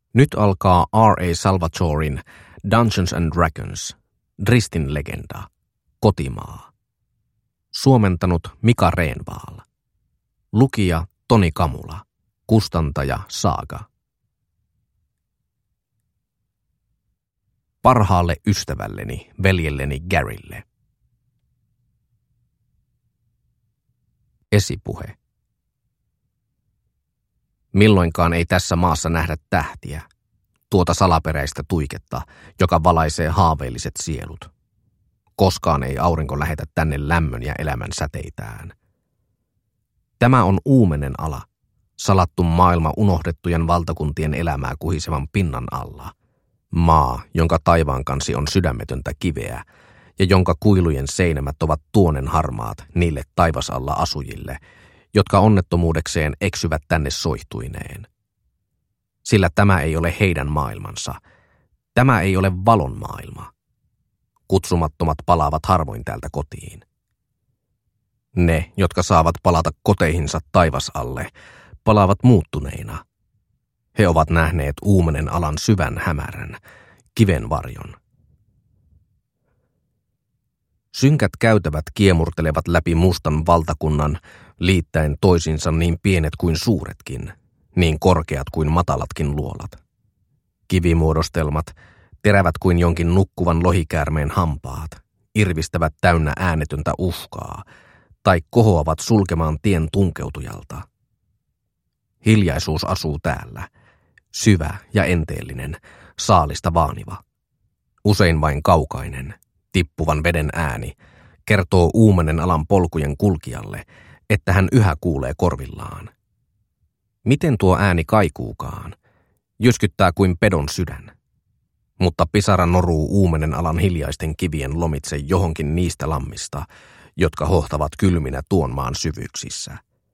Nyt alkaa R.A. Salvatorin Dungeons and Dragons, Dristin legenda, Kotimaa. Suomentanut Mika Reenvaal. Lukija Toni Kamula. Kustantaja Saaga. Parhaalle ystävälleni, veljelleni Garylle. Esipuhe. Milloinkaan ei tässä maassa nähdä tähtiä, tuota salaperäistä tuiketta, joka valaisee haaveelliset sielut. Koskaan ei aurinko lähetä tänne lämmön ja elämän säteitään. Tämä on uumenen ala, salattu maailma unohdettujen valtakuntien elämää kuhisevan pinnan alla. Maa, jonka taivaankansi on sydämetöntä kiveä ja jonka kuilujen seinämät ovat tuonen harmaat niille taivasalla asujille, jotka onnettomuudekseen eksyvät tänne soihtuineen. Sillä tämä ei ole heidän maailmansa. Tämä ei ole valon maailma. Kutsumattomat palaavat harvoin täältä kotiin. Ne, jotka saavat palata koteihinsa taivasalle, palaavat muuttuneina. He ovat nähneet uumenen alan syvän hämärän, kiven varjon. Synkät käytävät kiemurtelevat läpi mustan valtakunnan, liittäen toisiinsa niin pienet kuin suuretkin, niin korkeat kuin matalatkin luolat. Kivimuodostelmat, terävät kuin jonkin nukkuvan lohikäärmeen hampaat, irvistävät täynnä äänetöntä uhkaa, tai kohoavat sulkemaan tien tunkeutujalta. Hiljaisuus asuu täällä, syvä ja enteellinen, saalista vaaniva. Usein vain kaukainen, tippuvan veden ääni kertoo uumenen alan polkujen kulkijalle, että hän yhä kuulee korvillaan. Miten tuo ääni kaikuukaan, jyskyttää kuin pedon sydän. Mutta pisara noruu uumenen alan hiljaisten kivien lomitse johonkin niistä lammista, jotka hohtavat kylminä tuon maan syvyyksissä.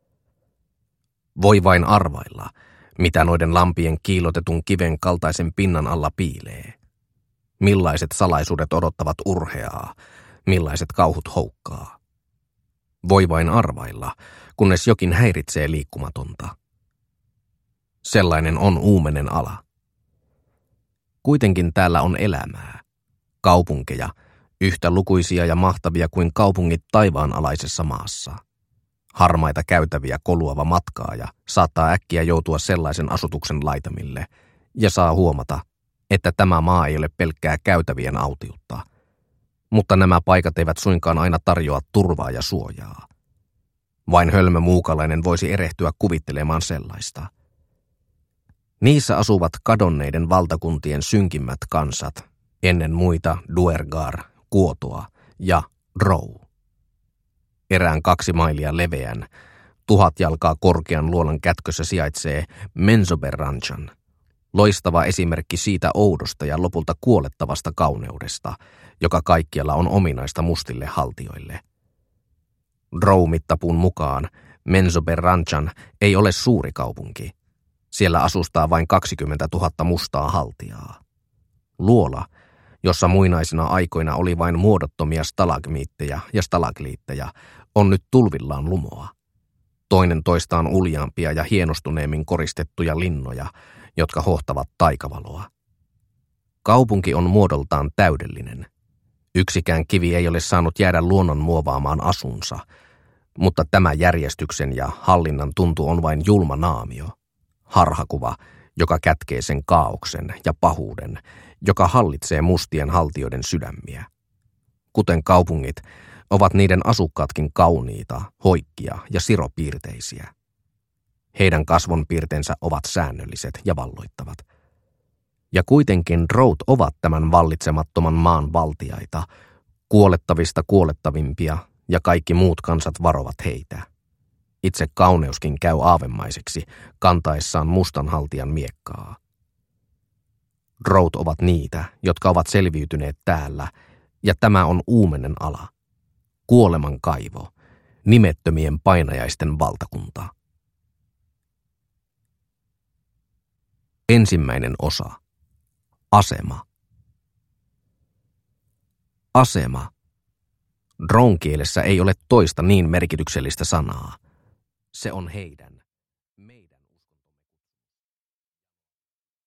Voi vain arvailla, mitä noiden lampien kiilotetun kiven kaltaisen pinnan alla piilee. Millaiset salaisuudet odottavat urheaa, millaiset kauhut houkkaa. Voi vain arvailla, kunnes jokin häiritsee liikkumatonta. Sellainen on uumenen ala. Kuitenkin täällä on elämää, kaupunkeja, yhtä lukuisia ja mahtavia kuin kaupungit taivaanalaisessa maassa. Harmaita käytäviä koluava matkaaja saattaa äkkiä joutua sellaisen asutuksen laitamille ja saa huomata, että tämä maa ei ole pelkkää käytävien autiutta. Mutta nämä paikat eivät suinkaan aina tarjoa turvaa ja suojaa. Vain hölmö muukalainen voisi erehtyä kuvittelemaan sellaista. Niissä asuvat kadonneiden valtakuntien synkimmät kansat, ennen muita Duergar, Kuotoa ja Drow. Erään 2 mailia leveän, 1000 jalkaa korkean luolan kätkössä sijaitsee Menzoberranchan, loistava esimerkki siitä oudosta ja lopulta kuolettavasta kauneudesta, joka kaikkialla on ominaista mustille haltioille. Drow-mittapuun mukaan Menzoberranchan ei ole suuri kaupunki. Siellä asustaa vain 20 000 mustaa haltijaa. Luola, jossa muinaisina aikoina oli vain muodottomia stalagmiitteja ja stalagliitteja, on nyt tulvillaan lumoa. Toinen toistaan uljaampia ja hienostuneemmin koristettuja linnoja, jotka hohtavat taikavaloa. Kaupunki on muodoltaan täydellinen. Yksikään kivi ei ole saanut jäädä luonnon muovaamaan asunsa, mutta tämä järjestyksen ja hallinnan tuntu on vain julma naamio. Harhakuva, joka kätkee sen kaaoksen ja pahuuden, joka hallitsee mustien haltioiden sydämiä. Kuten kaupungit, ovat niiden asukkaatkin kauniita, hoikkia ja siropiirteisiä. Heidän kasvonpiirteensä ovat säännölliset ja valloittavat. Ja kuitenkin Drowt ovat tämän vallitsemattoman maan valtiaita, kuolettavista kuolettavimpia, ja kaikki muut kansat varovat heitä. Itse kauneuskin käy aavemaiseksi, kantaessaan mustanhaltijan miekkaa. Drowt ovat niitä, jotka ovat selviytyneet täällä, ja tämä on uumenen ala. Kuoleman kaivo, nimettömien painajaisten valtakunta. Ensimmäinen osa. Asema. Asema. Drown-kielessä ei ole toista niin merkityksellistä sanaa. Se on heidän.